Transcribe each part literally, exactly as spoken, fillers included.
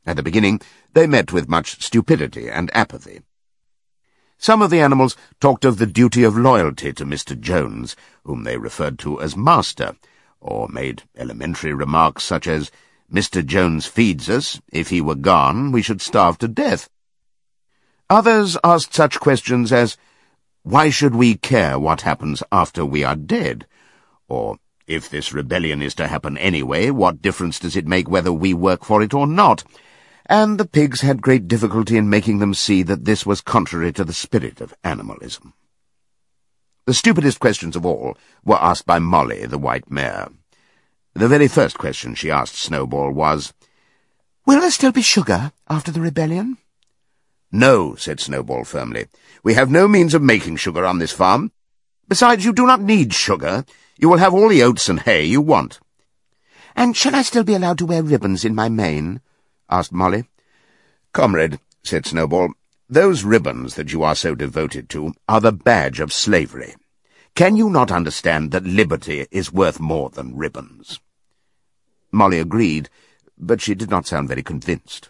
At the beginning, they met with much stupidity and apathy. Some of the animals talked of the duty of loyalty to Mister Jones, whom they referred to as Master, or made elementary remarks such as, "Mister Jones feeds us. If he were gone, we should starve to death." Others asked such questions as, "Why should we care what happens after we are dead?" Or, "If this rebellion is to happen anyway, what difference does it make whether we work for it or not?" And the pigs had great difficulty in making them see that this was contrary to the spirit of animalism. The stupidest questions of all were asked by Molly, the white mare. The very first question she asked Snowball was, "Will there still be sugar after the rebellion?" "No," said Snowball firmly. "We have no means of making sugar on this farm. Besides, you do not need sugar. You will have all the oats and hay you want." "And shall I still be allowed to wear ribbons in my mane?" asked Molly. "Comrade," said Snowball, "those ribbons that you are so devoted to are the badge of slavery. Can you not understand that liberty is worth more than ribbons?" Molly agreed, but she did not sound very convinced.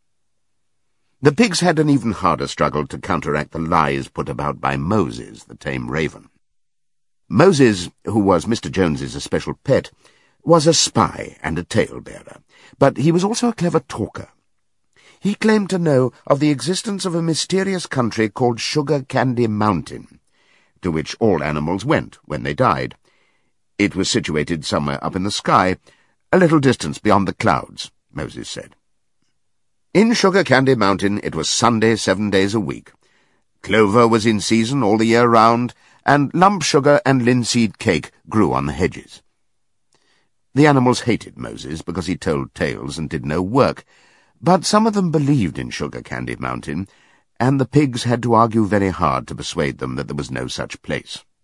The pigs had an even harder struggle to counteract the lies put about by Moses, the tame raven. Moses, who was Mister Jones's especial pet, was a spy and a tale-bearer, but he was also a clever talker. He claimed to know of the existence of a mysterious country called Sugar Candy Mountain, to which all animals went when they died. It was situated somewhere up in the sky, a little distance beyond the clouds, Moses said. In Sugar Candy Mountain it was Sunday seven days a week. Clover was in season all the year round, and lump sugar and linseed cake grew on the hedges. The animals hated Moses because he told tales and did no work, but some of them believed in Sugar Candy Mountain, and the pigs had to argue very hard to persuade them that there was no such place.